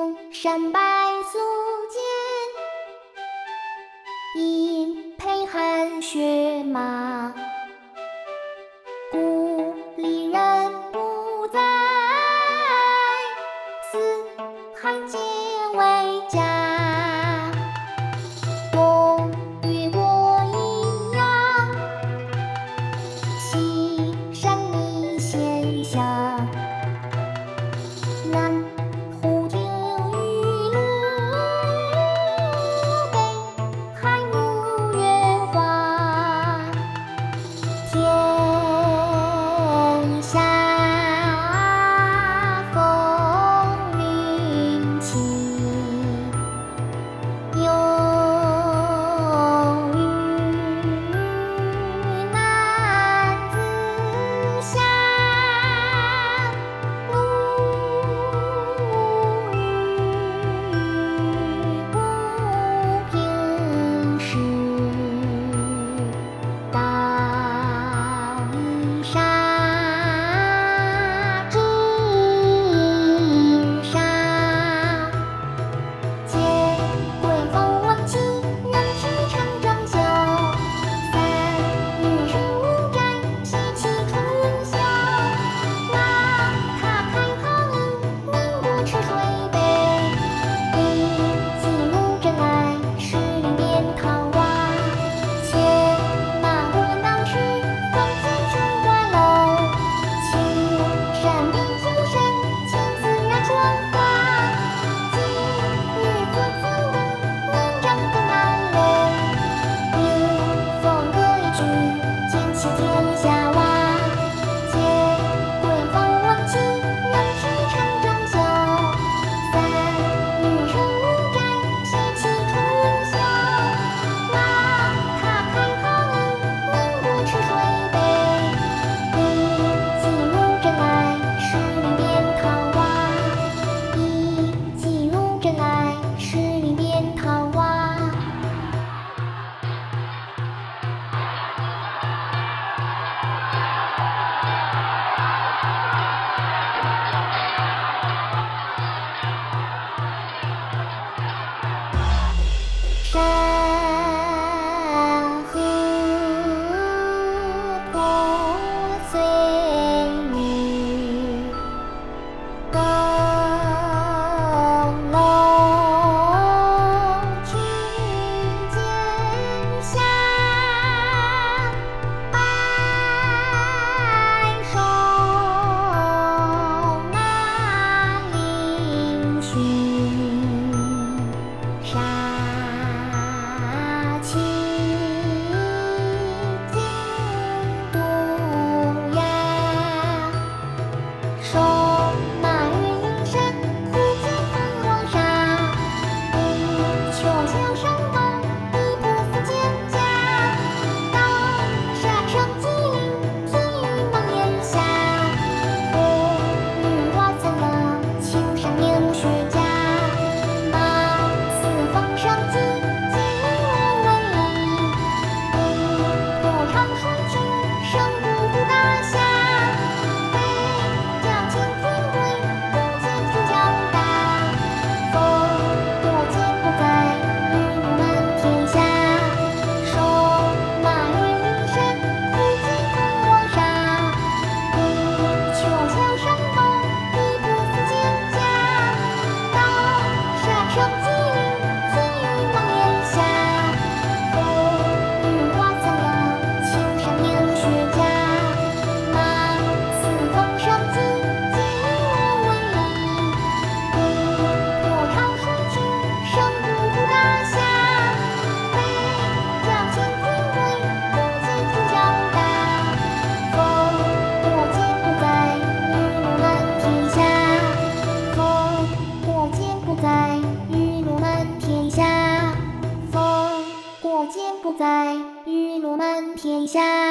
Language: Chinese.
青山白素间，因陪寒雪马。故里人不在，四海皆为家。东越过阴阳，西山觅仙乡。南湖听雨露，北海牧月花。天下风云起，有雨难自下。无雨不平时，当以沙之沙。借桂风闻起，人世长长啸。三日生无债，喜气春云霄。那他开行，宁不吃水杯？一骑入镇来，十里边桃花。且马过当时，风急春花楼。青山变旧山，青丝染霜花。今日可曾闻，年长更难留。迎风歌一曲，剑起天下蛙。借桂风闻起，人世长长啸。三日生无债，喜气春云霄。那他开行，宁不吃水杯？一骑入镇来，十里边桃花。一骑入镇来，十里边桃花。山河破碎雨，更楼去剑下。白首难嶙峋，杀气尽毒鸦。手马云林山，苦尽凤凰沙。秋秋山高，一步四蒹葭。刀山上鸡岭，天宇茫烟霞。风雨花残了，青山凝雪家。马四方上机，金无为力。破长水去，生不顾大侠。飞将千军归，不见主将大。风多劫不在，雨露满天下。手马云林山，苦尽凤凰沙。秋秋山高，一步四蒹葭。刀山上鸡岭，天宇茫烟霞。风雨花残了，青山凝雪家。马四方上机，金无为力。破长水去，生不顾大侠。飞将千军归，不见主将大。风多劫不在，雨露满天下。风过劫不在，雨露满天下。风过劫不在，雨露满天下。